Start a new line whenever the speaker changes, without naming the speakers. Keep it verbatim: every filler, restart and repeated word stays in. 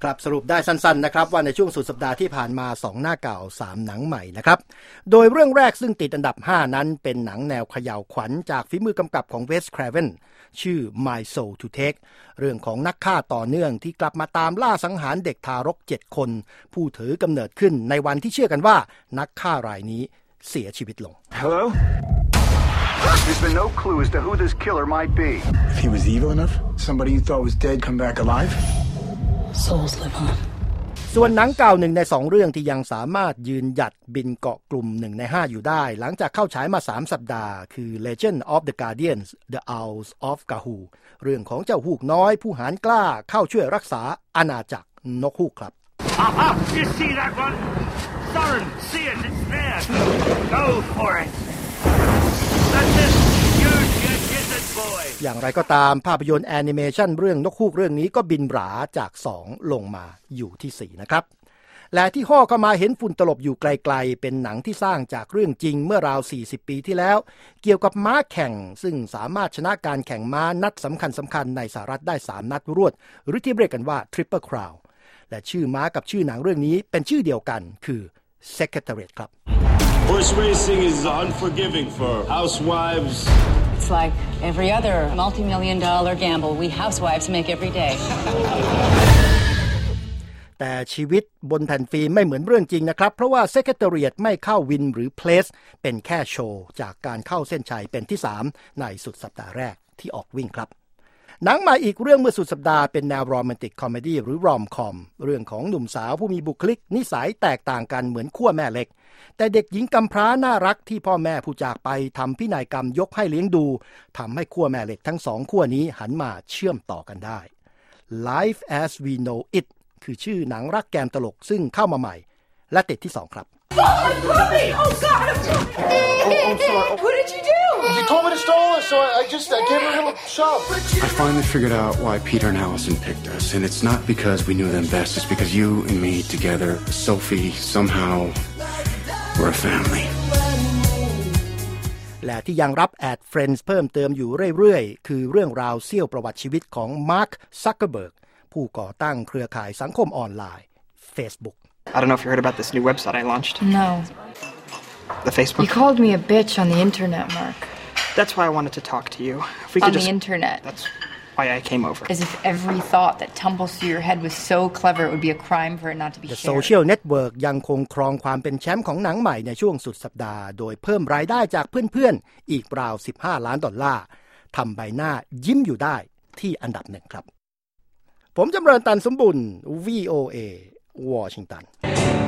ครับสรุปได้สั้นๆนะครับว่าในช่วงสุดสัปดาห์ที่ผ่านมาสองหน้าเก่าสามหนังใหม่นะครับโดยเรื่องแรกซึ่งติดอันดับห้านั้นเป็นหนังแนวเขย่าวขวัญจากฝีมือกำกับของเวส เครเวนชื่อ My Soul to Take เรื่องของนักฆ่าต่อเนื่องที่กลับมาตามล่าสังหารเด็กทารกเจ็ดคนผู้ถือกำเนิดขึ้นในวันที่เชื่อกันว่านักฆ่ารายนี้เสียชีวิตลง
Hello? There's been no clue as to who this killer might be.
If he was evil enough, somebody you thought was dead come back alive?
Souls live on.
ส่วนหนังเก่าหนึ่งในสองเรื่องที่ยังสามารถยืนหยัดบินเกาะกลุ่มหนึ่งในห้าอยู่ได้หลังจากเข้าฉายมาสามสัปดาห์คือ Legend of the Guardians The Owls of Gahul เรื่องของเจ้าฮูกน้อยผู้หาญกล้าเข้าช่วยรักษาอาณาจักรนกฮูกครับ
Aha! You see that one? Soren, see it, it's there. Go for it. That's it. Use your gizzard boy.
อย่างไรก็ตามภาพยนตร์แอนิเมชันเรื่องนกฮูกเรื่องนี้ก็บินหราจากสองลงมาอยู่ที่สี่นะครับและที่ห่อเข้ามาเห็นฝุ่นตลบอยู่ไกลๆเป็นหนังที่สร้างจากเรื่องจริงเมื่อราวสี่สิบปีที่แล้วเกี่ยวกับม้าแข่งซึ่งสามารถชนะการแข่งม้านัดสำคัญสำคัญในสหรัฐได้สามนัดรวดหรือที่เรียกกันว่า Triple Crown และชื่อม้ากับชื่อหนังเรื่องนี้เป็นชื่อเดียวกันคือ Secretariat ครับ
Horse racing is unforgiving for housewives.
It's like every other multi-million dollar gamble we housewives make every day.
แต่ชีวิตบนแผ่นฟิล์มไม่เหมือนเรื่องจริงนะครับเพราะว่า Secretariat ไม่เข้าวินหรือเพลสเป็นแค่โชว์จากการเข้าเส้นชัยเป็นที่สามในสุดสัปดาห์แรกที่ออกวิ่งครับหนังมาอีกเรื่องเมื่อสุดสัปดาห์เป็นแนวโรแมนติกคอมเมดี้หรือรอมคอมเรื่องของหนุ่มสาวผู้มีบุคลิกนิสัยแตกต่างกันเหมือนขั้วแม่เล็กแต่เด็กหญิงกำพร้าน่ารักที่พ่อแม่ผู้จากไปทำพินัยกรรมยกให้เลี้ยงดูทำให้ขั้วแม่เหล็กทั้งสองขั้วนี้หันมาเชื่อมต่อกันได้ Life as we know it คือชื่อหนังรักแกมตลกซึ่งเข้ามาใหม่และติดที่สองครับ
Oh, God! Oh, I'm sorry. What did you do?
You told me to stall her, so I, I just I gave her a little shove.
I finally figured out why Peter and Allison picked us, and it's not because we knew them best. It's because you and me together, Sophie, somehow we're a family.
และที่ยังรับแอด Friends เพิ่มเติมอยู่เรื่อยๆคือเรื่องราวเสี้ยวประวัติชีวิตของมาร์ค ซักเคอร์เบิร์กผู้ก่อตั้งเครือข่ายสังคมออนไลน์ Facebook
I don't know if you heard about this new website I launched.
No.
The Facebook?
You called me a bitch on the internet, Mark.
That's why I wanted to talk to you. If we
on
could
the
just...
internet?
That's why I came over.
As if every thought that tumbles through your head was so clever it would be a crime for it not to be
The
shared.
Social Network ยังคงครองความเป็นแชมป์ของหนังใหม่ในช่วงสุดสัปดาห์โดยเพิ่มรายได้จากเพื่อนๆอีกราวสิบห้าล้านดอลลาร์ทำใบหน้ายิ้มอยู่ได้ที่อันดับหนึ่งครับผมจำเริญตันสมบุญ วี โอ เอ วอชิงตัน